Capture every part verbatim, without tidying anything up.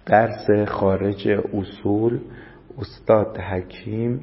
درس خارج اصول استاد حکیم،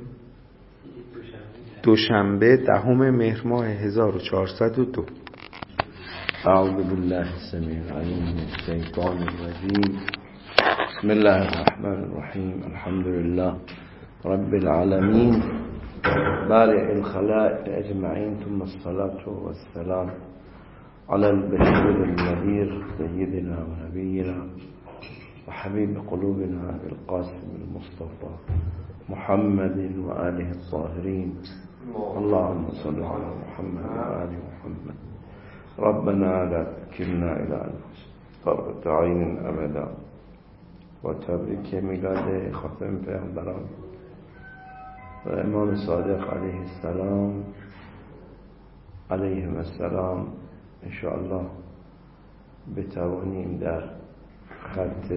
دوشنبه دهم مهر ماه هزار و چهارصد و دو. اعوذ بالله السمیع العلیم من الشیطان الرجیم. بسم الله الرحمن الرحیم. الحمد لله رب العالمین بارئ الخلائق اجمعین، ثم الصلاة والسلام على البشير النذير سيدنا ونبينا وحبيب قلوبنا بالقاسم المصطفى محمد وآله الطاهرين. اللهم صل على محمد وآل محمد. ربنا لا تكلنا إلى أنفسنا طرفة عين أبدا. و تبریک میلاد خاتم پیامبران و امام صادق علیه السلام علیهم السلام. انشاءالله بتوانیم در خط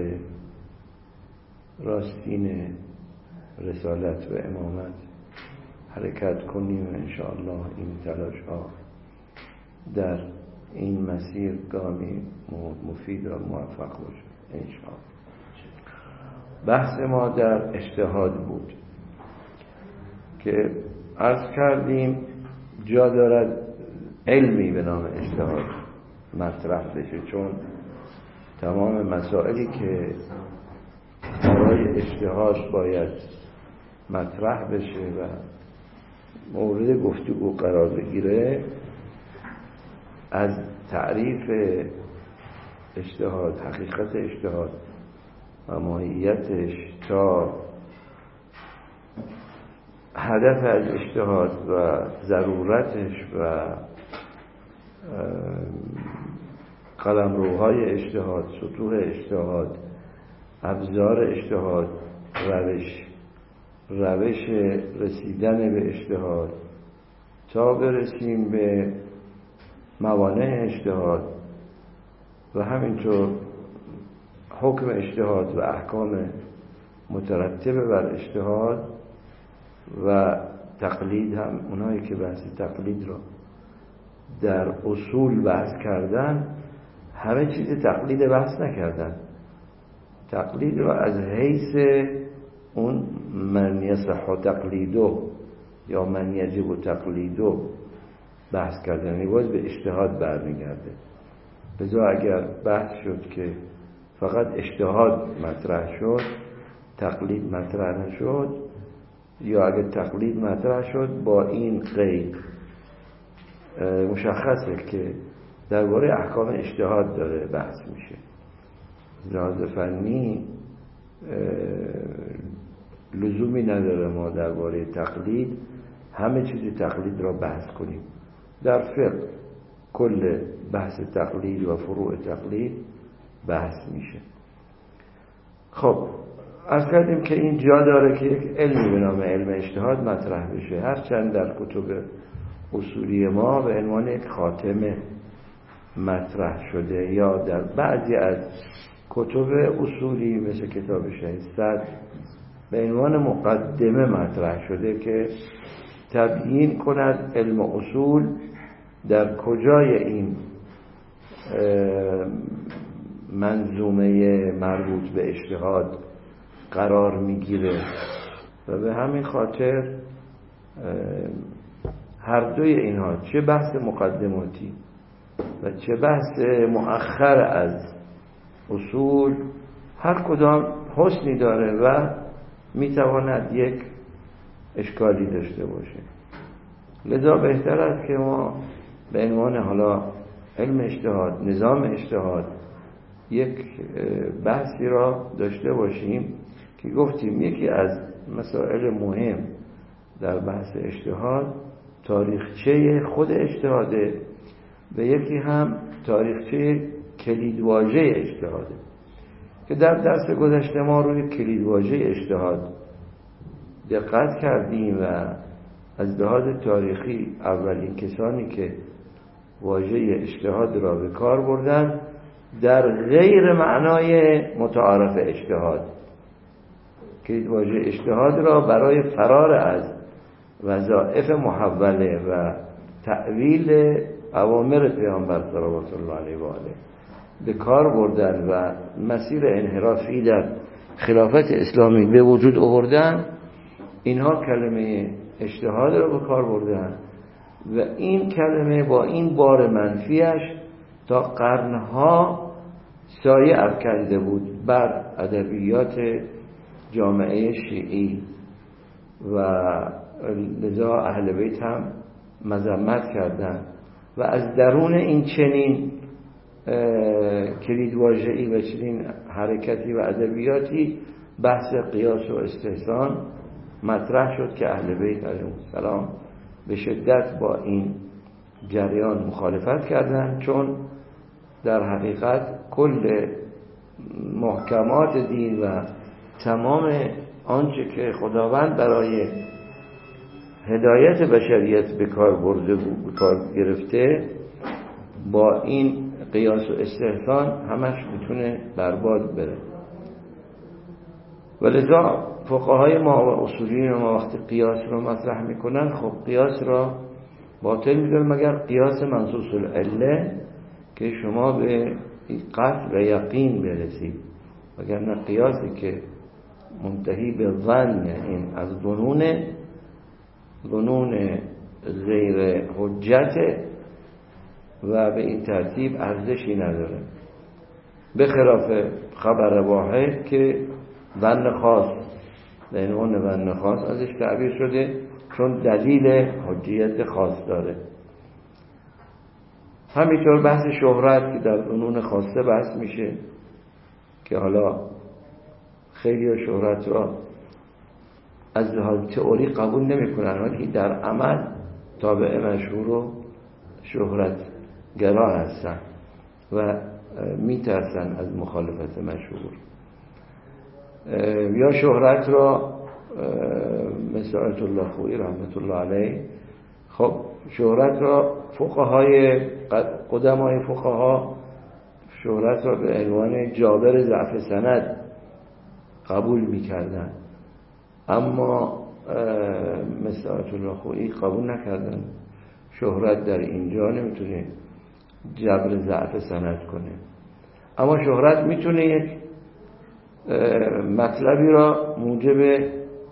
راستین رسالت و امامت حرکت کنیم و انشاءالله این تلاش ها در این مسیر گامی مفید و موفق باشه انشاءالله. بحث ما در اجتهاد بود که عرض کردیم جا دارد علمی به نام اجتهاد مطرح بشه، چون تمام مسائلی که برای اجتهاد باید مطرح بشه و مورد گفتگو قرار بگیره، از تعریف اجتهاد، حقیقت اجتهاد و ماهیتش تا هدف از اجتهاد و ضرورتش و قلمروهای اجتهاد، سطوح اجتهاد، ابزار اجتهاد، روش روش رسیدن به اجتهاد تا برسیم به موانع اجتهاد و همینطور حکم اجتهاد و احکام مترتبه بر اجتهاد و تقلید. هم اونایی که بحث تقلید را در اصول بحث کردن همه چیز تقلید بحث نکردن. تقلید را از حیث اون من یصح تقلیدو یا من یجب تقلیدو بحث کردن، یعنی باز به اجتهاد برمیگرده. لذا اگر بحث شد که فقط اجتهاد مطرح شد تقلید مطرح نشد، یا اگر تقلید مطرح شد با این قید مشخصه که درباره احکام اجتهاد داره بحث میشه. لحاظ فنی لزومی نداره ما درباره تقلید همه چیز تقلید را بحث کنیم. در فقه کل بحث تقلید و فروع تقلید بحث میشه. خب عرض کردیم که این جا داره که یک علمی به نام علم اجتهاد مطرح بشه، هرچند در کتب اصولی ما به عنوان یک خاتمه مطرح شده یا در بعضی از کتب اصولی مثل کتاب شهید صدر به عنوان مقدمه مطرح شده که تبیین کند علم اصول در کجای این منظومه مربوط به اجتهاد قرار میگیره و به همین خاطر هر دوی اینها، چه بحث مقدماتی و چه بحث مؤخر از اصول، هر کدام حسنی داره و میتواند یک اشکالی داشته باشه. لذا بهتر است که ما به عنوان حالا علم اجتهاد، نظام اجتهاد، یک بحثی را داشته باشیم که گفتیم یکی از مسائل مهم در بحث اجتهاد تاریخچه خود اجتهاده و یکی هم تاریخچه کلیدواژه اجتهاده که در درس گذشته ما روی کلیدواژه اجتهاد دقت کردیم و از لحاظ تاریخی اولین کسانی که واژه اجتهاد را به کار بردن در غیر معنای متعارف اجتهاد، کلیدواژه اجتهاد را برای فرار از وظایف محوله و تأویل اوامر پیامبر صلوات الله علیه و آله به کار بردن و مسیر انحرافی در خلافت اسلامی به وجود آوردن، اینها کلمه اجتهاد رو به کار بردن و این کلمه با این بار منفیش تا قرنها سایه افکنده بود بر ادبیات جامعه شیعی و لذا اهل بیت هم مذمت کردند و از درون این چنین کلیدواژه‌ای و چنین حرکتی و ادبیاتی بحث قیاس و استحسان مطرح شد که اهل بیت علیهم السلام به شدت با این جریان مخالفت کردند، چون در حقیقت کل محکمات دین و تمام آنچه که خداوند برای هدایت بشریت به کار برده بود، به کار گرفته، با این قیاس و استحسان همش میتونه برباد بره. ولذا فقهای ما و اصولیین ما وقتی قیاس رو مطرح میکنن، خب قیاس را باطل میدونن مگر قیاس منصوص العله که شما به قطع و یقین برسید، وگرنه قیاسی که منتهی به ظن، این از ظنون ظنون غیر حجت و به این ترتیب ارزشی نداره، به خلاف خبر واحد که ظن خاص به عنوان ظن خاص ازش تعبیر شده چون دلیل حجیت خاص داره. همینطور بحث شهرت که در ظنون خاصه بحث میشه که حالا خیلی شهرت را از لحاظ تئوری قبول نمیکنن، ولی در عمل تابع مشهور و شهرت گرا هستن و میترسن از مخالفت مشهور. یا شهرت را مثل آیت الله خویی رحمت الله علیه، خب شهرت را فقهای قدمای فقها شهرت را به عنوان جابر ضعف سند قبول میکردن، اما مثل آیت الله خویی قبول نکردن. شهرت در اینجا نمیتونه جبر ضعف سند کنه، اما شهرت میتونه یک مطلبی را موجب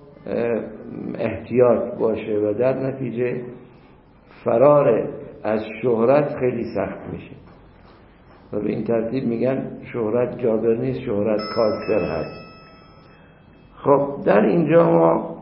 احتیاط باشه و در نتیجه فرار از شهرت خیلی سخت میشه و به این ترتیب میگن شهرت جابر نیست، شهرت کاسر هست. خب در اینجا ما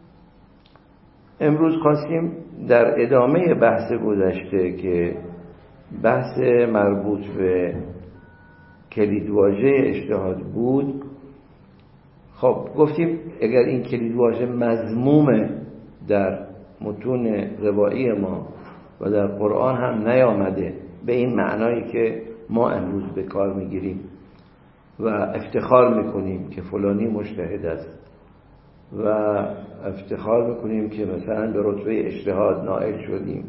امروز خواستیم در ادامه بحث گذشته که بحث مربوط به کلیدواژه اجتهاد بود، خب گفتیم اگر این کلیدواژه مذمومه در متون روایی ما و در قرآن هم نیامده به این معنایی که ما امروز به کار میگیریم و افتخار میکنیم که فلانی مجتهد است و افتخار میکنیم که مثلا به رتبه اجتهاد نائل شدیم،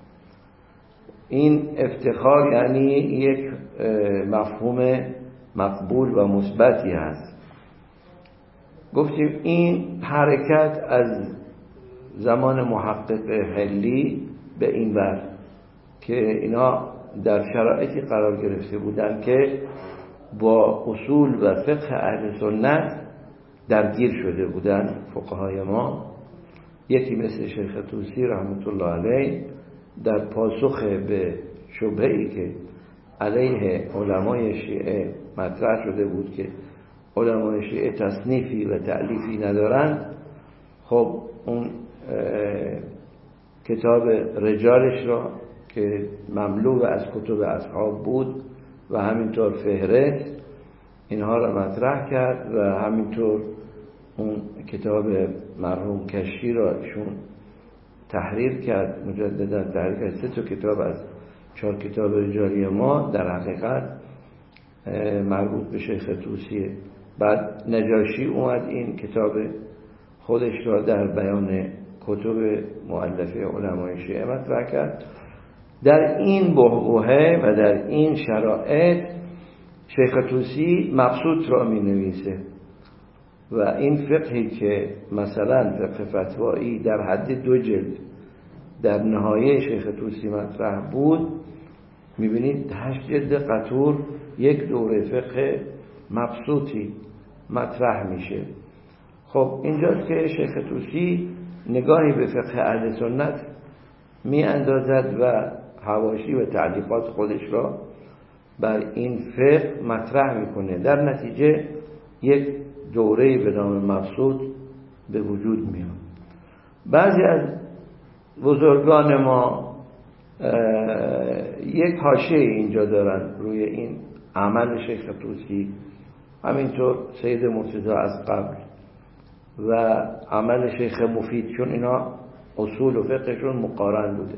این افتخار یعنی یک مفهوم مقبول و مثبتی هست. گفتیم این حرکت از زمان محقق حلی به این ور که اینا در شرایطی قرار گرفته بودن که با اصول و فقه اهل سنت درگیر شده بودن فقهای ما. یکی مثل شیخ طوسی رحمت الله علیه در پاسخ به شبهه‌ای که علیه علمای شیعه مطرح شده بود که علمای شیعه تصنیفی و تألیفی ندارند، خب اون کتاب رجالش را که مملو از کتب اصحاب بود و همینطور فهرست اینها را مطرح کرد و همینطور اون کتاب مرحوم کشی را ایشون تحریر کرد، مجددا تحریر کرد. سه تا کتاب از چهار کتاب رجالی ما در حقیقت مربوط به شیخ طوسیه. بعد نجاشی اومد این کتاب خودش را در بیان کتب مؤلفه علمای شیعه مطرح کرد. در این بحبوحه و در این شرایط شیخ طوسی مبسوط را می نویسه و این فقهی که مثلا فقه فتوایی در حد دو جلد در نهایه شیخ طوسی مطرح بود، می بینید هشت جلد قطور یک دوره فقه مبسوطی مطرح میشه. خب اینجاست که شیخ طوسی نگاهی به فقه اهل سنت می اندازد و حواشی و تعلیقات خودش را بر این فقه مطرح میکنه. در نتیجه یک دوره به نام مبسوط به وجود میاد. بعضی از بزرگان ما یک حاشیه اینجا دارن روی این عمل شیخ طوسی، همینطور سید مرتضی از قبل و عمل شیخ مفید، چون اینا اصول و فقهشون مقارن بوده.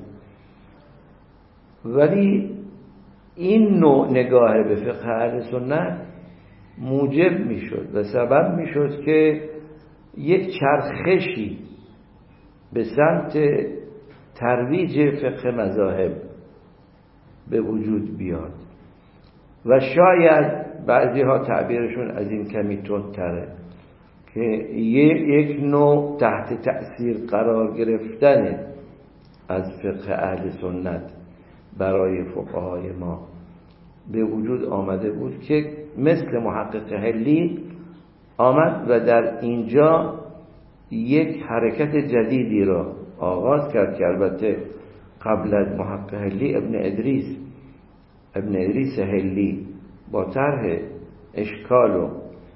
ولی این نوع نگاه به فقه اهل سنت موجب میشد و سبب میشد که یک چرخشی به سمت ترویج فقه مذاهب به وجود بیاد و شاید بعضی ها تعبیرشون از این کمی تندتره که یک نوع تحت تأثیر قرار گرفتن از فقه اهل سنت برای فقهای ما به وجود آمده بود که مثل محقق حلی آمد و در اینجا یک حرکت جدیدی را آغاز کرد که البته قبل از محقق حلی ابن ادریس ابن ادریس حلی با طرح اشکال و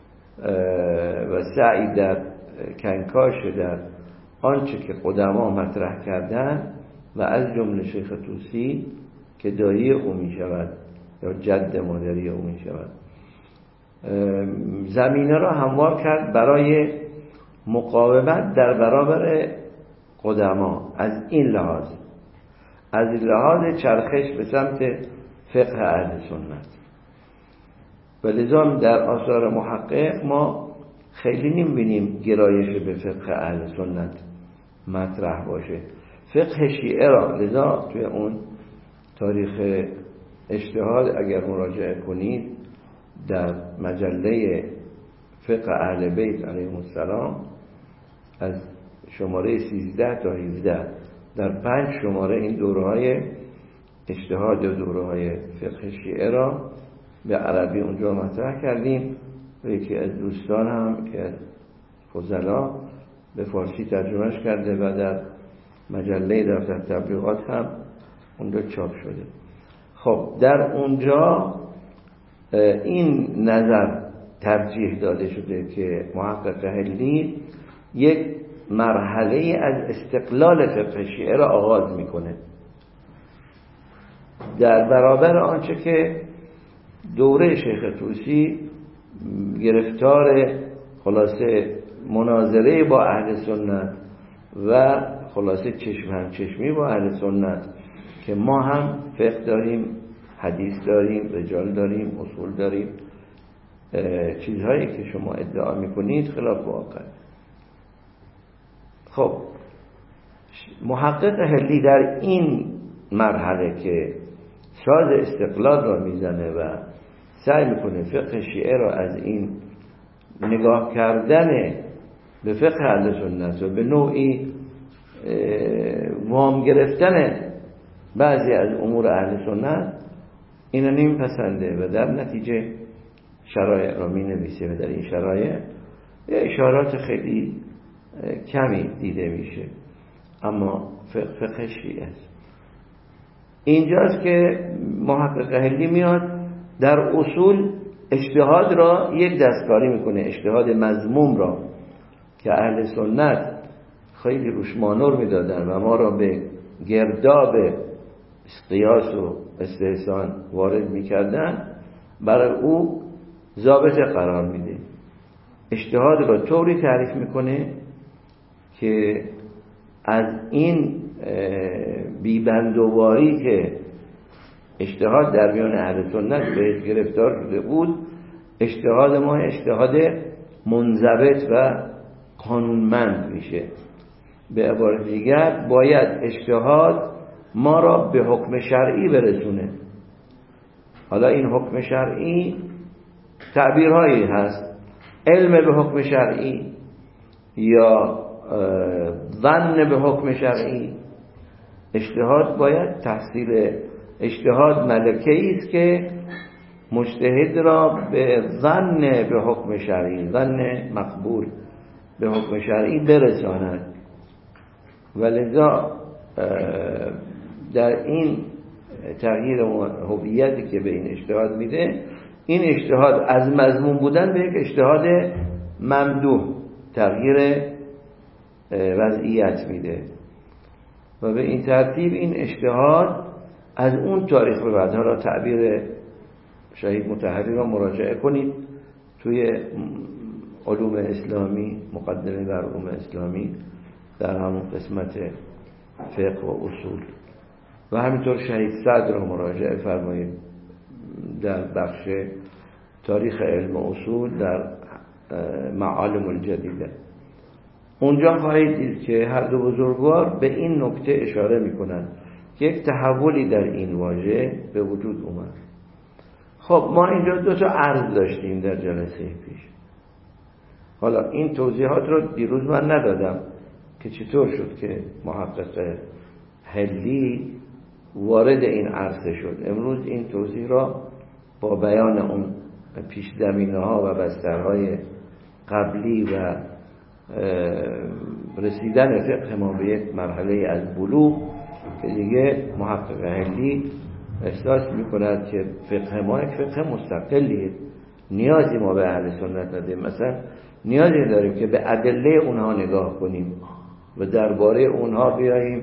و سعی در کنکاش در آنچه که قدما مطرح کردن و از جمله شیخ طوسی که دایی او می شود یا جد مادری او می شود، زمینه را هموار کرد برای مقاومت در برابر قدما. از این لحاظ از لحاظ چرخش به سمت فقه اهل سنت و لذا در آثار محقق ما خیلی نمی‌بینیم گرایش به فقه اهل سنت مطرح باشه. فقه شیعه را لذا توی اون تاریخ اجتهاد اگر مراجعه کنید در مجله فقه اهل بیت علیهم السلام از شماره سیزده تا هفده در پنج شماره این دوره‌های اجتهاد و دوره‌های فقه شیعه را به عربی اونجا مطرح کردیم و یکی از دوستان هم که از فضلا به فارسی ترجمهش کرده و در مجله دفتر تبلیغات هم اونجا چاپ شده. خب در اونجا این نظر ترجیح داده شده که محقق حلی یک مرحله از استقلال فقه شیعه را آغاز میکنه در برابر آنچه که دوره شیخ طوسی گرفتار خلاصه مناظره با اهل سنت و خلاصه چشم هم چشمی با اهل سنت که ما هم فقه داریم، حدیث داریم، رجال داریم، اصول داریم، چیزهایی که شما ادعا میکنید خلاف واقع. خب محقق حلی در این مرحله که ساز استقلال را میزنه و سعی میکنه فقه شیعه را از این نگاه کردن به فقه اهل سنت و به نوعی وام گرفتن بعضی از امور اهل سنت اینا نمیپسنده و در نتیجه شرایع را می نویسه و در این شرایع اشارات خیلی کمی دیده میشه، اما فقه شیعه است. اینجاست که محقق حلی میاد در اصول اجتهاد را یک دستکاری میکنه، اجتهاد مذموم را که اهل سنت خیلی روش مانور میدادن و ما را به گرداب قیاس و استحسان وارد میکردن، برای او ضابطه قرار میده. اجتهاد را طوری تعریف میکنه که از این بیبندواری که اجتهاد در میان اهل سنت بهش گرفتار شده بود، اجتهاد ما اجتهاد منضبط و قانونمند میشه. به عبارت دیگر باید اجتهاد ما را به حکم شرعی برسونه. حالا این حکم شرعی تعبیرهایی هست، علم به حکم شرعی یا ظن به حکم شرعی. اجتهاد باید تحصیل اجتهاد ملکه‌ای است که مجتهد را به ظن به حکم شرعی، ظن مقبول به حکم شرعی برساند. ولذا در این تغییر هویتی که به این اجتهاد میده، این اجتهاد از مضمون بودن به یک اجتهاد ممدوح تغییر وضعیت میده و به این ترتیب این اجتهاد از اون تاریخ به بعد، حالا تعبیر شهید مطهری را مراجعه کنید توی علوم اسلامی، مقدمه بر علوم اسلامی در همون قسمت فقه و اصول، و همینطور شهید سعد را مراجعه فرمایید در بخش تاریخ علم اصول در معالم الجدیده. اونجا خواهید دید که هر دو بزرگوار به این نکته اشاره میکنند که یک تحولی در این واژه به وجود اومد. خب ما اینجا دو تا عرض داشتیم در جلسه پیش. حالا این توضیحات رو دیروز من ندادم که چطور شد که محقق حلی وارد این عرصه شد. امروز این توضیح را با بیان اون پیش زمینه ها و بسترهای قبلی و رسیدن فقه ما به یک مرحله از بلوغ که دیگه محقق حلی احساس میکند که فقه ما یک فقه مستقلیه، نیازی ما به اهل سنت نداریم. مثلا نیازی داریم که به ادله اونها نگاه کنیم و درباره اونها بیاییم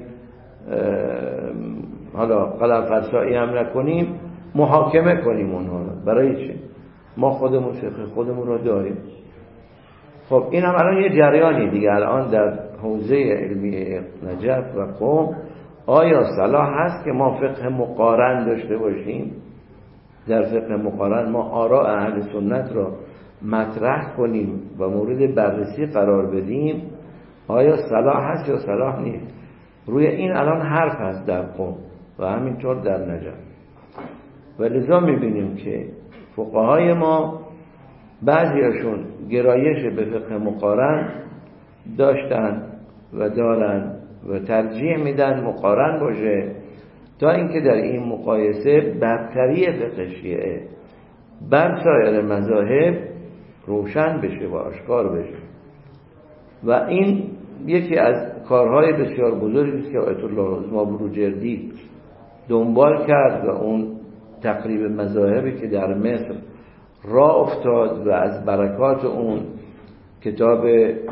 حالا قلم فرسایی هم نکنیم، محاکمه کنیم اونها. برای چه؟ ما خودمون فقه خودمون رو داریم. خب این هم الان یه جریانی دیگه الان در حوزه علمی نجف و قم. آیا صلاح هست که ما فقه مقارن داشته باشیم؟ در فقه مقارن ما آراء اهل سنت را مطرح کنیم و مورد بررسی قرار بدیم؟ آیا صلاح هست یا صلاح نیست؟ روی این الان حرف هست در قم و همینطور در نجف. و لذا میبینیم که فقهای ما بعضیاشون گرایش به فقه مقارن داشتن و دارن و ترجیح میدن مقارن باشه تا اینکه در این مقایسه برتری فقه شیعه بر سایر مذاهب روشن بشه و آشکار بشه. و این یکی از کارهای بسیار بزرگی است که آیت الله العظمی بروجردی دنبال کرد و اون تقریب مذاهبی که در مصر راه افتاد و از برکات اون کتاب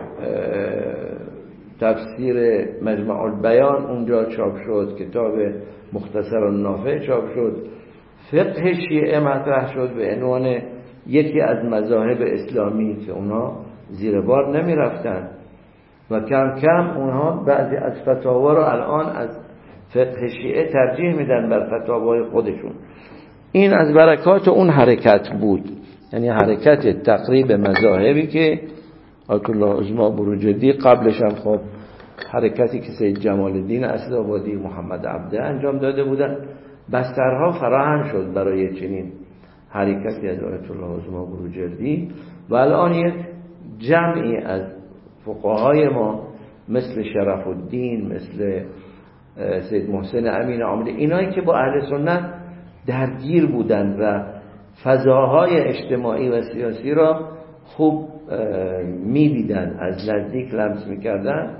تفسیر مجمع البیان اونجا چاپ شد، کتاب مختصر النافع چاپ شد، فقه شیعه مطرح شد به عنوان یکی از مذاهب اسلامی که اونها زیر بار نمی رفتن و کم کم اونها بعضی از فتاوا رو الان از فقه شیعه ترجیح میدن بر فتاوای خودشون. این از برکات اون حرکت بود، یعنی حرکت تقریب مذاهبی که آیت الله العظمی بروجردی، قبلش هم خب حرکتی که سید جمال الدین اسدآبادی، محمد عبده انجام داده بودن. بسترها فراهم شد برای چنین حرکتی از آیت الله العظمی بروجردی و الان یک جمعی از فقهای ما مثل شرف الدین، مثل سید محسن امین عاملی، اینایی که با اهل سنت درگیر بودند و فضاهای اجتماعی و سیاسی را خوب می‌دیدن، از نزدیک لمس می‌کردن.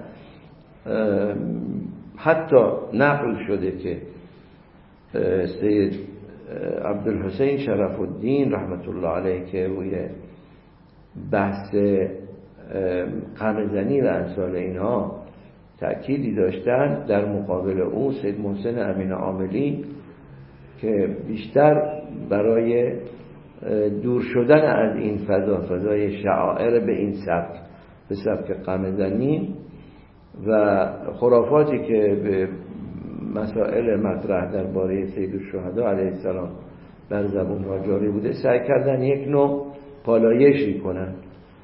حتی نقل شده که سید عبدالحسین شرف الدین رحمت الله علیه که روی بحث قمه‌زنی و امثال اینها تأکیدی داشتن، در مقابل او سید محسن امین عاملی که بیشتر برای دور شدن از این فضا، فضای شعائر به این سبک، به سبک قمه‌زنی و خرافاتی که به مسائل مطرح درباره سید الشهدا علیه السلام بر زبون ها جاری بوده، سعی کردن یک نوع پالایشی کنن.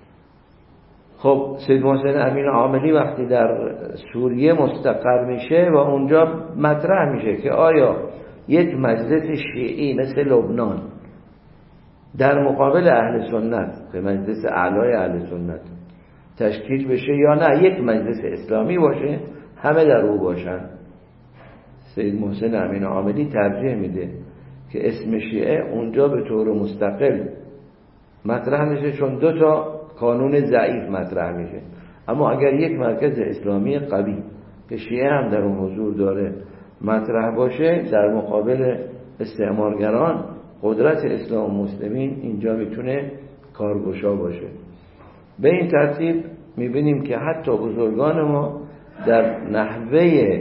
خب سید محسن امین عاملی وقتی در سوریه مستقر میشه و اونجا مطرح میشه که آیا یک مجلس شیعی مثل لبنان در مقابل اهل سنت که مجلس اعلای اهل سنت تشکیل بشه یا نه یک مجلس اسلامی باشه همه در او باشن. سید محسن امین عاملی ترجیح میده که اسم شیعه اونجا به طور مستقل مطرح میشه، چون دو تا کانون ضعیف مطرح میشه. اما اگر یک مرکز اسلامی قوی که شیعه هم در اون حضور داره مطرح باشه، در مقابل استعمارگران قدرت اسلام و مسلمین اینجا میتونه کارگشا باشه. به این ترتیب میبینیم که حتی بزرگان ما در نحوه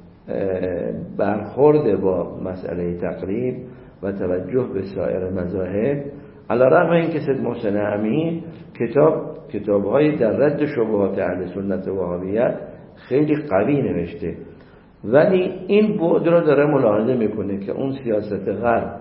برخورد با مسئله تقریب و توجه به سایر مذاهب، علیرغم اینکه سید محسن امین کتاب کتاب‌های در رد شبهات اهل سنت و وهابیت خیلی قوی نوشته، ولی این بعد را داره ملاحظه میکنه که اون سیاست غرب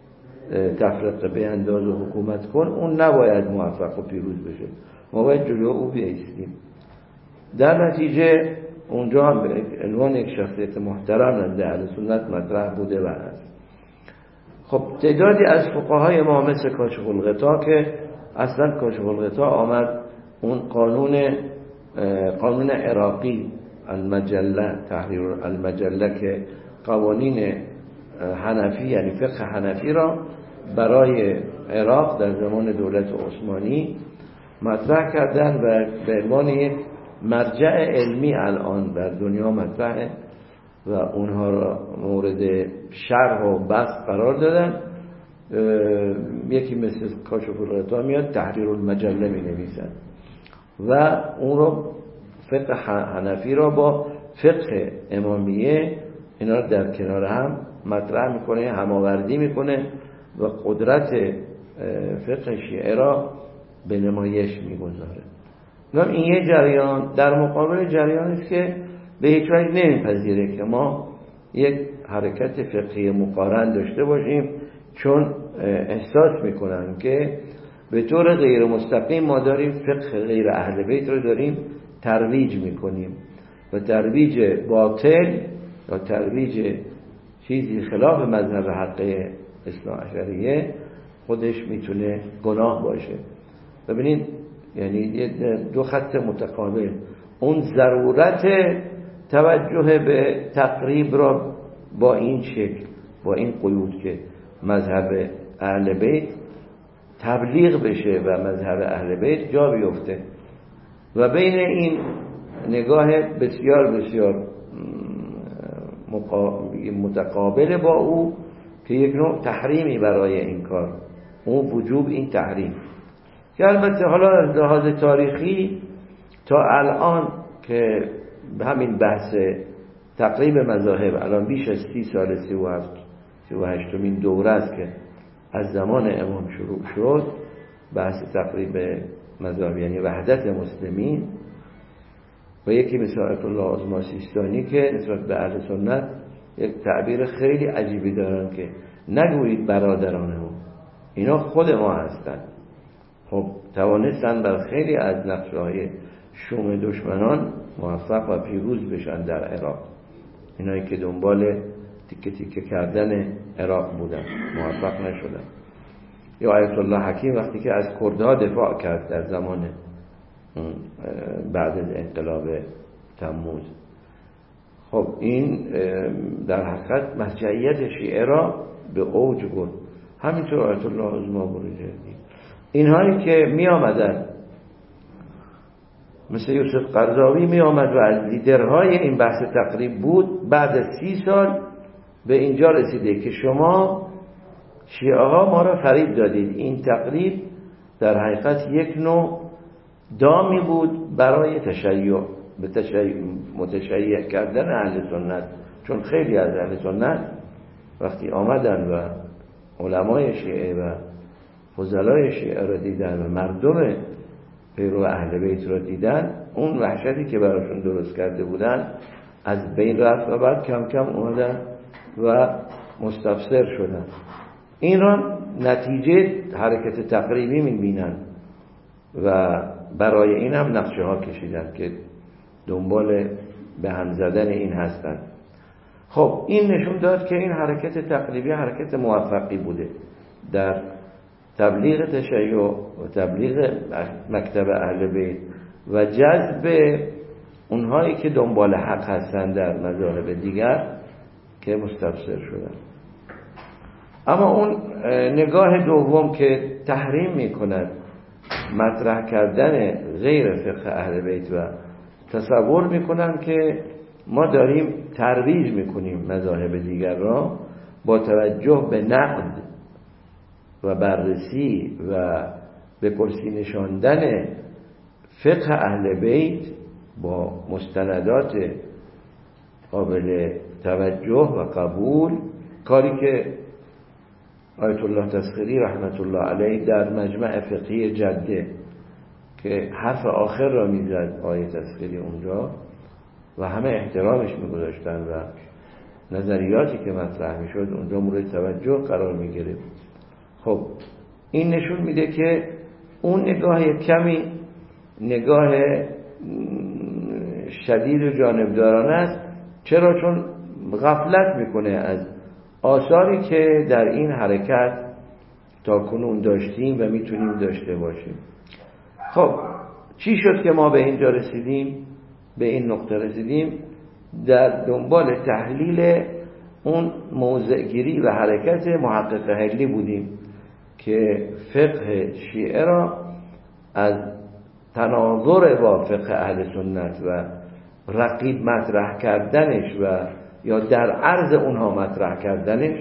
تفرقه بینداز و حکومت کن، اون نباید موفق و پیروز بشه، ما باید جلو او بیایستیم. در نتیجه اونجا هم به عنوان یک شخصیت محترم نزد اهل سنت مطرح بوده و هست. خب تعدادی از فقهای ما مثل کاشف الغطا که اصلا کاشف الغطا آمد اون قانون قانون عراقی المجله، تحریر المجله، که قوانین حنفی یعنی فقه حنفی را برای عراق در زمان دولت عثمانی مطرح کردن و به عنوان یک مرجع علمی الان در دنیا مطرحه و اونها را مورد شرح و بحث قرار دادن. یکی مثل کاشف الغطا میاد تحریر المجله می نویسن و اون رو فقه حنفی را با فقه امامیه اینا رو در کنار هم مطرح میکنه، هماوردی میکنه و قدرت فقه شیعه را به نمایش میگذاره. این یه جریان در مقابل جریانی است که به هیچ وجه نمیپذیره که ما یک حرکت فقهی مقارن داشته باشیم، چون احساس میکنن که به طور غیر مستقیم ما داریم فقه غیر اهل بیت رو داریم ترویج میکنیم و ترویج باطل یا ترویج چیزی خلاف مذهب حق اثنا عشریه خودش میتونه گناه باشه. ببینید یعنی دو خط متقابل، اون ضرورت توجه به تقریب را با این شکل، با این قیود که مذهب اهل بیت تبلیغ بشه و مذهب اهل بیت جا بیفته، و بین این نگاه بسیار بسیار متقابل با او که یک نوع تحریمی برای این کار، اون وجوب این تحریم که البته حالا از لحاظ تاریخی تا الان که همین بحث تقریب مذاهب الان بیش از سی سال، سی و هفت سی و هشتمین دوره است که از زمان امام شروع شد بحث تقریب مذاهب یعنی وحدت مسلمین، و یکی مثل آیت الله عظما سیستانی که نسبت به اهل سنت یک تعبیر خیلی عجیبی دارن که نگویید برادران ما، اینا خود ما هستن. خب توانستن بر خیلی از نقشه‌های شوم دشمنان موفق و پیروز بشن در عراق، اینایی که دنبال تیکه تیکه کردن عراق بودن موفق نشدن. یا آیت الله حکیم وقتی که از کردها دفاع کرد در زمان بعد از انقلاب تموز، خب این در حقیقت مرجعیت شیعه را به اوج برد. همینطور آیت الله عظما بروجردی، اینهایی که می آمدن مثل یوسف قرضاوی می آمد و از لیدرهای این بحث تقریب بود، بعد از سی سال به اینجا رسیده که شما شیعه ها ما را فریب دادید. این تقریب در حقیقت یک نوع دامی بود برای تشیع، به تشیع متشیع کردن اهل سنت، چون خیلی از اهل سنت وقتی آمدن و علمای شیعه و فضلای شیعه را دیدن و مردم پیرو اهل بیت را دیدن، اون وحشتی که براشون درست کرده بودن از بین رفت و بعد کم کم اومدن و مستفسر شدن. این را نتیجه حرکت تقریبی میبینن و برای این هم نقشه ها کشیدن که دنبال به هم زدن این هستن. خب این نشون داد که این حرکت تقریبی حرکت موفقی بوده در تبلیغ تشیع و تبلیغ مکتب اهل بیت و جذب اونهایی که دنبال حق هستن در مذاهب دیگر که مستبصر شدن. اما اون نگاه دوم که تحریم میکند مطرح کردن غیر فقه اهل بیت و تصور میکنن که ما داریم ترویج میکنیم مذاهب دیگر را با توجه به نقد و بررسی و به کرسی نشاندن فقه اهل بیت با مستندات قابل توجه و قبول، کاری که آیت الله تسخیری رحمت الله علیه در مجمع فقهی جده که حرف آخر را میزد آیه تسخیری اونجا و همه احترامش میگذاشتن و نظریاتی که مطرح میشد اونجا مورد توجه قرار میگرفت. خب این نشون میده که اون نگاه کمی نگاه شدید و جانبدارانه است. چرا؟ چون غفلت میکنه از آثاری که در این حرکت تا کنون داشتیم و میتونیم داشته باشیم. خب چی شد که ما به اینجا رسیدیم، به این نقطه رسیدیم؟ در دنبال تحلیل اون موضعگیری و حرکت محقق حلی بودیم که فقه شیعه را از تناظر با فقه اهل سنت و رقیب مطرح کردنش و یا در عرض اونها مطرح کردنش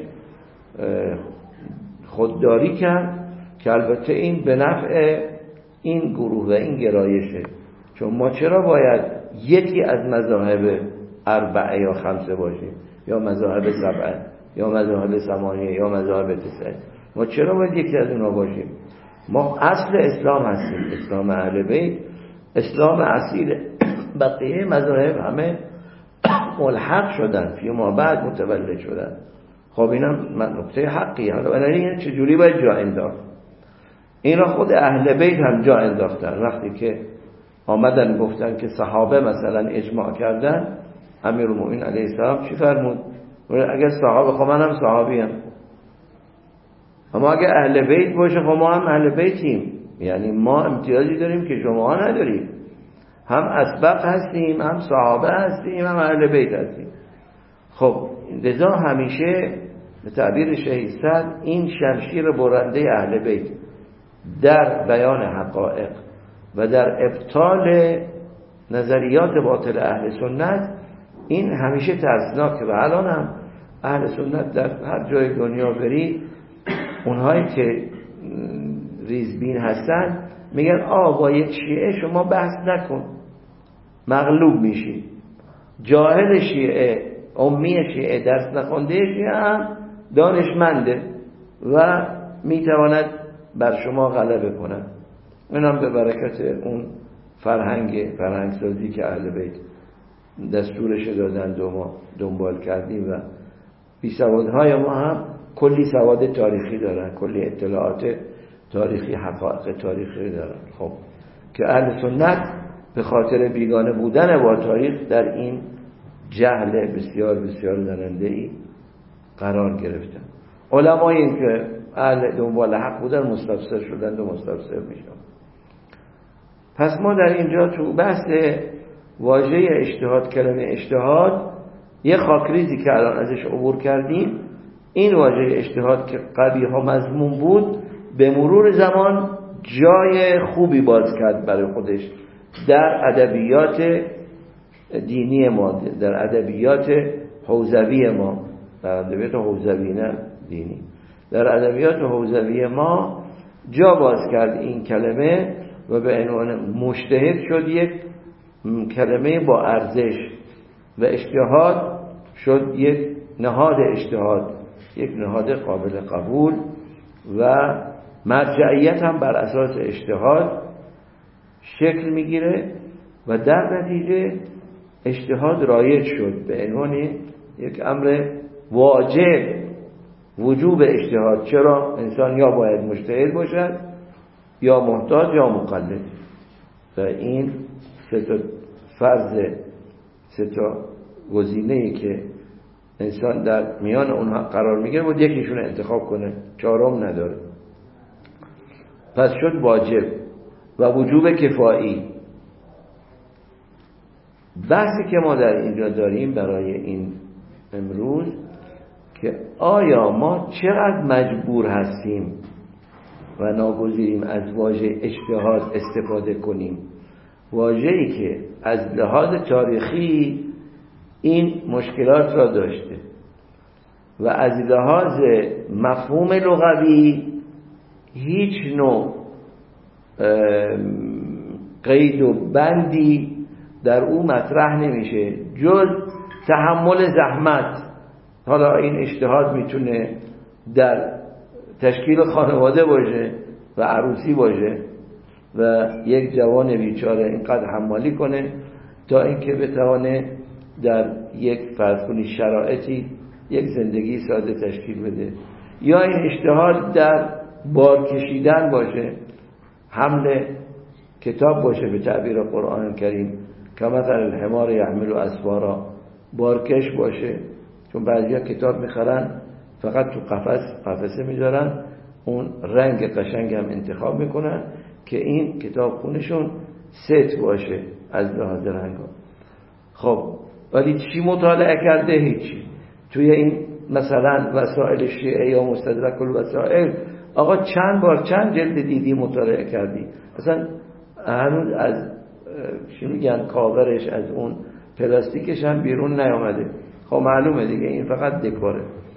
خودداری کرد که البته این به نفع این گروه و این گرایشه. چون ما چرا باید یکی از مذاهب اربعه یا خمسه باشیم یا مذاهب سبعه یا مذاهب ثمانیه یا مذاهب تسعه؟ ما چرا باید یکی از اونها باشیم؟ ما اصل اسلام هستیم، اسلام اهل بیت، اسلام اصیل. بقیه مذاهب همه ملحق شدن، فی ما بعد متولد شدن. خب اینم نکته حقی. حالا بنابراین چجوری باید جا انداخت؟ این را خود اهل بیت هم جا انداختن. وقتی که آمدن گفتن که صحابه مثلا اجماع کردن، امیرالمومنین علیه السلام چی فرمود؟ اگر صحابه، خب من هم صحابی هم، اما اگه اهل بیت باشه خب ما هم اهل بیتیم، یعنی ما امتیازی داریم که شما نداریم. هم اسبق هستیم، هم صحابه هستیم، هم اهل بیت هستیم. خب لذا همیشه به تعبیر شیخ صدر این شمشیر برنده اهل بیت در بیان حقایق و در ابطال نظریات باطل اهل سنت، این همیشه ترسناکه. و الان هم اهل سنت در هر جای دنیا بری، اونهایی که ریزبین هستن میگن آه با یک شیعه شما بحث نکن، مغلوب میشی. جاهل شیعه، امی شیعه، درس نخونده شیعه هم دانشمنده و میتواند بر شما غلبه کند. این هم به برکت اون فرهنگ فرهنگ سازی که اهل بیت دستورش دادن و ما دنبال کردیم و بی سوادهای ما هم کلی سواد تاریخی دارن، کلی اطلاعات تاریخی، حقایق تاریخی دارن. خب که اهل سنت به خاطر بیگانه بودن با تاریخ در این جهل بسیار بسیار زننده‌ای قرار گرفتن. علمای این که اهل دنبال حق بودن مستبصر شدند و مستبصر میشن. پس ما در اینجا تو بحث واژه اجتهاد، کلمه اجتهاد، یه خاکریزی که الان ازش عبور کردیم، این واژه اجتهاد که قبیح و مذموم بود به مرور زمان جای خوبی باز کرد برای خودش در ادبیات دینی ما، در ادبیات حوزوی ما، در ادبیات حوزوی نه دینی، در ادبیات حوزوی ما جا باز کرد این کلمه و به عنوان مجتهد شد یک کلمه با ارزش و اجتهاد شد یک نهاد اجتهاد، یک نهاد قابل قبول و مرجعیت هم بر اساس اجتهاد شکل میگیره و در نتیجه اجتهاد رایج شد به عنوان یک امر واجب، وجوب اجتهاد. چرا؟ انسان یا باید مجتهد باشد یا محتاط یا مقلد و این سه تا فرض، سه تا گزینه‌ای که انسان در میان اونها قرار میگیره بود یکیشون انتخاب کنه، چهارم نداره. پس شد واجب و وجوب کفایی. بحثی که ما در اینجا داریم برای این امروز که آیا ما چقدر مجبور هستیم و ناگزیریم از واژه اجتهاد استفاده کنیم، واژه‌ای که از لحاظ تاریخی این مشکلات را داشته و از لحاظ مفهوم لغوی هیچ نوع قید و بندی در او مطرح نمیشه جز تحمل زحمت. حالا این اجتهاد میتونه در تشکیل خانواده باشه و عروسی باشه و یک جوان بیچاره اینقدر حمالی کنه تا اینکه بتوانه در یک فرض کنی شرایطی یک زندگی ساده تشکیل بده، یا این اجتهاد در بار کشیدن باشه، حمل کتاب باشه به تعبیر قرآن کریم که مثل الحمار یحمل اسفارا، بارکش باشه، چون بعضیا کتاب میخرن فقط تو قفس قفسه میذارن، اون رنگ قشنگ هم انتخاب میکنن که این کتاب خونشون ست باشه از لحاظ رنگ ها. خب ولی چی مطالعه کرده؟ هیچی. توی این مثلا وسائل شیعه یا مستدرک الوسائل آقا چند بار چند جلد دیدی مطالعه کردی؟ اصلا هنوز از چی میگن کاورش از اون پلاستیکش هم بیرون نیامده. خب معلومه دیگه این فقط دکوره.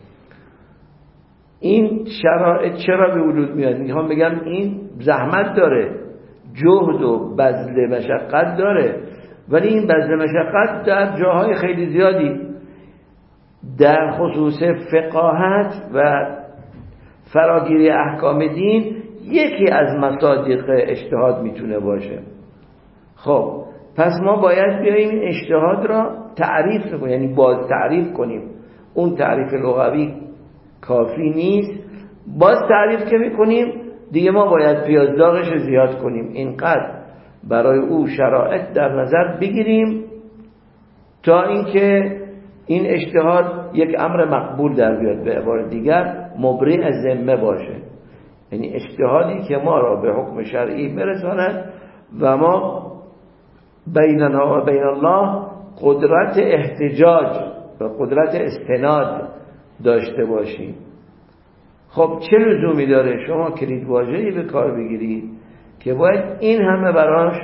این شرایط چرا به وجود میاد؟ میخوام بگم این زحمت داره، جهد و بذل مشقت داره، ولی این بذل مشقت در جاهای خیلی زیادی در خصوص فقاهت و فراگیری احکام دین یکی از مصادیق اجتهاد میتونه باشه. خب پس ما باید بیاییم این اجتهاد را تعریف کنیم، یعنی باز تعریف کنیم. اون تعریف لغوی کافی نیست، باز تعریف که میکنیم دیگه ما باید پیازداغش زیاد کنیم، اینقدر برای او شرایط در نظر بگیریم تا اینکه این اجتهاد یک امر مقبول در بیاد، به عبارت دیگر مبرئ از ذمه باشه، یعنی اجتهادی که ما را به حکم شرعی برساند و ما بیننا و بین الله قدرت احتجاج و قدرت استناد داشته باشیم. خب چه لزومی داره شما کلید واژه‌ای به کار بگیرید که باید این همه براش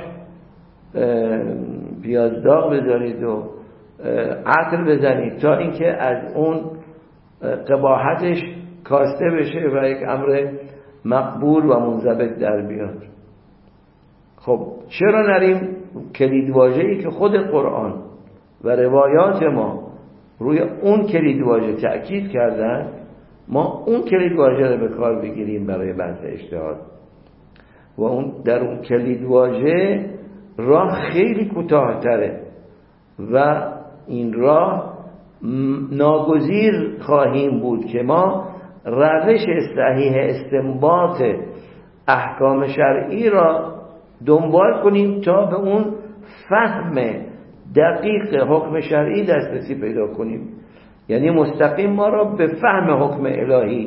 پیازداغ بذارید و عطر بزنید تا اینکه از اون قباحتش کاسته بشه و یک امر مقبول و منضبط در بیاد. خب چرا نریم کلید واژه‌ای که خود قرآن و روایات ما روی اون کلید واژه تأکید کردن، ما اون کلید واژه رو به کار بگیریم برای بحث اجتهاد و اون در اون کلید واژه راه خیلی کوتاه‌تره و این راه ناگزیر خواهیم بود که ما روش صحیح استنباط احکام شرعی را دنبال کنیم تا به اون فهم دقیق حکم شرعی دسترسی پیدا کنیم. یعنی مستقیم ما را به فهم حکم الهی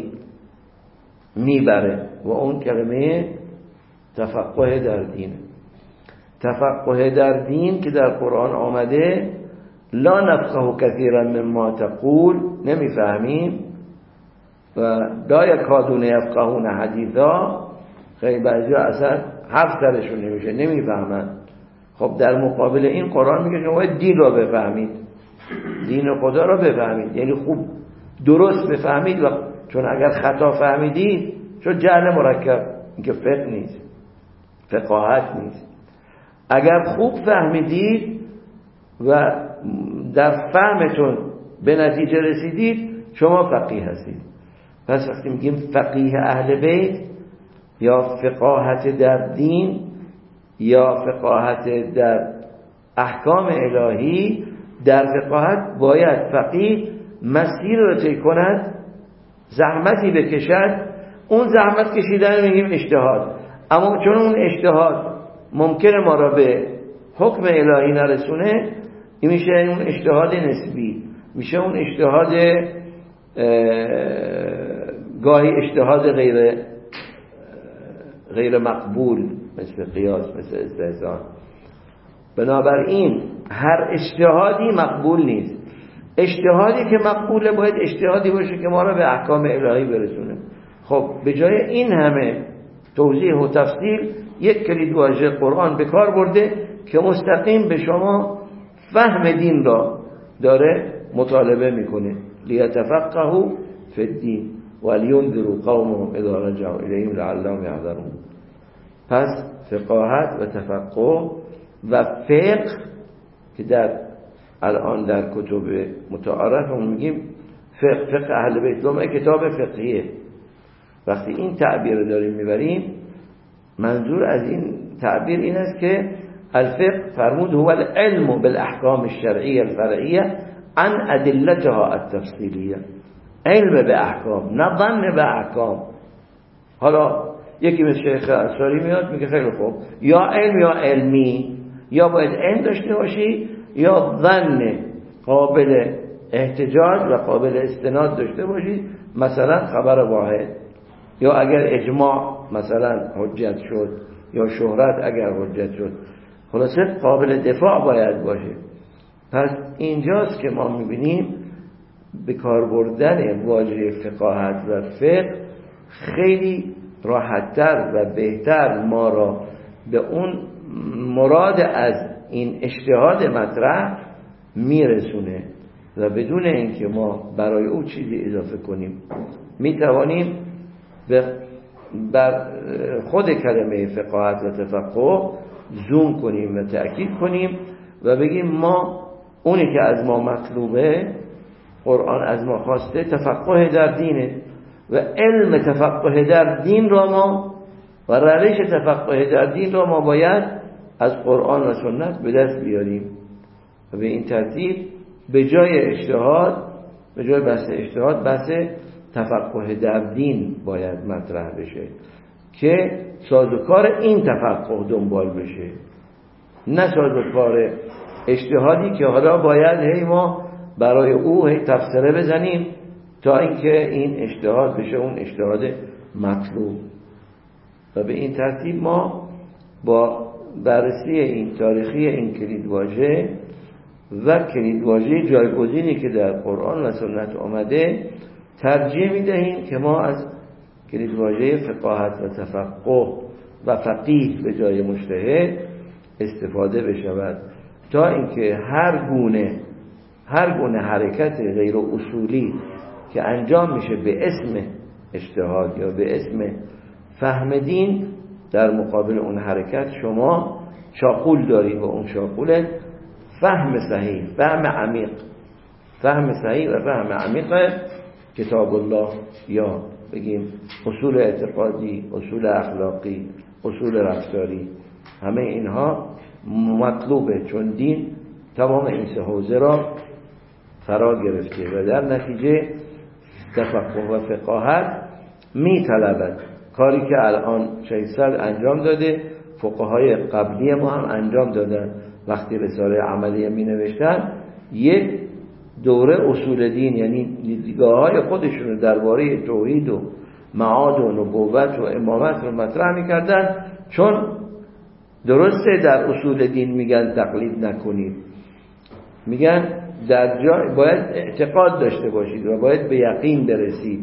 میبره و اون کلمه تفقه در دین. تفقه در دین که در قرآن آمده لا نفقه کثیرا مما تقول، نمیفهمیم، و لا یکادون یفقهون حدیثا، خیلی بعضیا اصلا حرف سرشون نمیشه، نمیفهمن. خب در مقابل این قرآن میگه شما باید دین را بفهمید، دین خدا را بفهمید، یعنی خوب درست بفهمید، و چون اگر خطا فهمیدید چون جهل مرکب، این که فقه نیست، فقاهت نیست. اگر خوب فهمیدید و در فهمتون به نتیجه رسیدید شما فقیه هستید. پس وقتی میگیم فقیه اهل بیت یا فقاهت در دین یا فقاهت در احکام الهی، در فقاهت باید فقیه مسیر رو طی کند، زحمتی بکشد. اون زحمت کشیدن میگیم اجتهاد، اما چون اون اجتهاد ممکنه ما را به حکم الهی نرسونه، این میشه اون اجتهاد نسبی، میشه اون اجتهاد گاهی اجتهاد غیر غیر مقبول، مثل قیاس، مثل استحسان. بنابراین هر اجتهادی مقبول نیست. اجتهادی که مقبوله باید اجتهادی باشه که ما را به احکام الهی برسونه. خب به جای این همه توضیح و تفصیل یک کلید واژه قرآن به کار برده که مستقیم به شما فهم دین را داره مطالبه میکنه. لیتفقهوا فی الدین ولینذروا قومهم اذا رجعوا الیهم لعلهم یحذرون. پس فقاهت و تفقه و فقه که در الان در کتب متعارف هم میگیم فقه, فقه اهل بیت لومه کتاب فقهیه. وقتی این تعبیر رو داریم میبریم منظور از این تعبیر این است که الفقه فرمود هو العلم بالاحکام الشرعیه الفرعیه عن ادلتها التفصیلیه. علم به احکام نه ظن به احکام. حالا یکی مثل شیخ انصاری میاد میگه خیلی خوب یا علم یا علمی، یا باید علم داشته باشی یا ظن قابل احتجاج و قابل استناد داشته باشی، مثلا خبر واحد، یا اگر اجماع مثلا حجت شد یا شهرت اگر حجت شد، خلاصه قابل دفاع باید باشه. پس اینجاست که ما میبینیم به کار بردن واژه فقاهت و فقه خیلی راحت‌تر و بهتر ما را به اون مراد از این اجتهاد مطرح میرسونه و بدون اینکه ما برای او چیزی اضافه کنیم میتوانیم بر خود کلمه فقاهت و تفقه زوم کنیم و تأکید کنیم و بگیم ما اونی که از ما مطلوبه، قرآن از ما خواسته تفقه در دینه و علم تفقه در دین را ما و روش تفقه در دین را ما باید از قرآن و سنت به دست بیاریم و به این ترتیب به جای اجتهاد، به جای بحث اجتهاد، بحث تفقه در دین باید مطرح بشه که سازوکار این تفقه دنبال بشه، نه سازوکار اجتهادی که حالا باید هی ما برای او هی تفسیره بزنیم تا اینکه این اجتهاد بشه اون اجتهاد مطلوب. و به این ترتیب ما با بررسی این تاریخی این کلیدواژه و کلیدواژه جایگزینی که در قرآن و سنت آمده ترجیح میدهیم که ما از کلیدواژه فقاهت و تفقه و فقیه به جای مجتهد استفاده بشود تا اینکه هر گونه هر گونه حرکت غیر اصولی که انجام میشه به اسم اجتهاد یا به اسم فهم دین، در مقابل اون حرکت شما شاقول دارید و اون شاقول فهم صحیح، فهم عمیق، فهم صحیح و فهم عمیق کتاب الله یا بگیم اصول اعتقادی، اصول اخلاقی، اصول رفتاری، همه اینها مطلوبه چون دین تمام این سه حوزه را فرا گرفته و در نتیجه تفقه و فقاهت می طلبد. کاری که الان شیخ انجام داده فقهای قبلی ما هم انجام دادن. وقتی رساله عملیه می نوشتن یک دوره اصول دین، یعنی دیدگاه های خودشون رو درباره توحید و معاد و نبوت و امامت رو مطرح می کردن، چون درسته در اصول دین میگن تقلید نکنید، میگن در جای باید اعتقاد داشته باشید و باید به یقین برسید،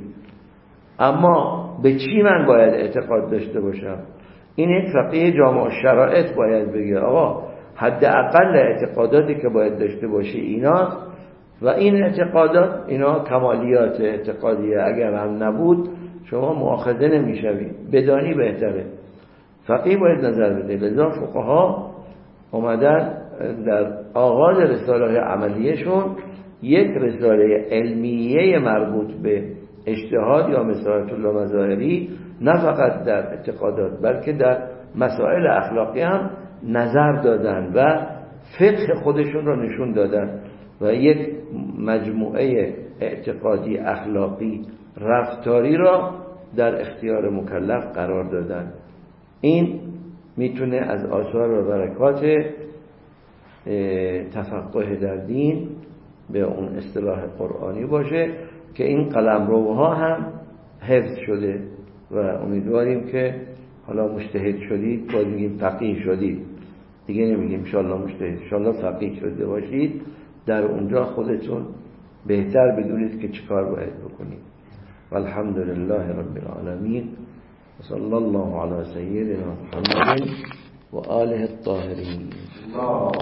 اما به چی من باید اعتقاد داشته باشم؟ این یک فقیه جامع شرایط باید بگه آقا حداقل اعتقاداتی که باید داشته باشی اینا و این اعتقادات اینا کمالیات اعتقادیه، اگر هم نبود شما مؤاخذه نمیشوی، بدانی بهتره. فقیه باید نظر بده. لذا فقها اومدن در آغاز رساله عملیشون یک رساله علمیه مربوط به اجتهاد یا مثالت الله مظاهری نه فقط در اعتقادات بلکه در مسائل اخلاقی هم نظر دادن و فقه خودشون رو نشون دادن و یک مجموعه اعتقادی، اخلاقی، رفتاری را در اختیار مکلف قرار دادن. این میتونه از آثار و برکات تفقه در دین به اون اصطلاح قرآنی باشه که این قلمروها هم حفظ شده و امیدواریم که حالا مجتهد شدید، باید میگیم فقیه شدید، دیگه نمیگیم انشاءالله مجتهد، انشاءالله فقیه شده باشید، در اونجا خودتون بهتر بدونید که چیکار باید بکنید. والحمد لله رب العالمین و صلی الله علی سیدنا محمد و آله الطاهرین.